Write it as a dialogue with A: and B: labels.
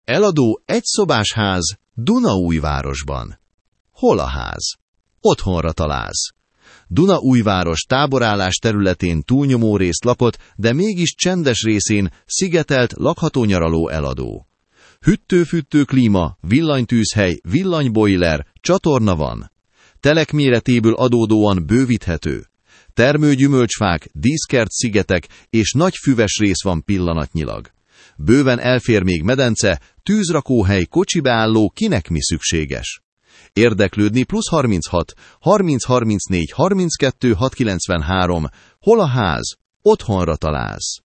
A: Eladó egyszobás ház Dunaújvárosban. Hol a ház? Otthonra találsz. Dunaújváros táborállás területén túlnyomó részt lakott, de mégis csendes részén szigetelt, lakható nyaraló eladó. Hűtő-fűtő klíma, villanytűzhely, villanybojler, csatorna van. Telek méretéből adódóan bővíthető. Termőgyümölcsfák, díszkert szigetek és nagy füves rész van pillanatnyilag. Bőven elfér még medence, tűzrakóhely, kocsibeálló, kinek mi szükséges. Érdeklődni +36 30 34 32 693. Hol a ház? Otthonra találsz.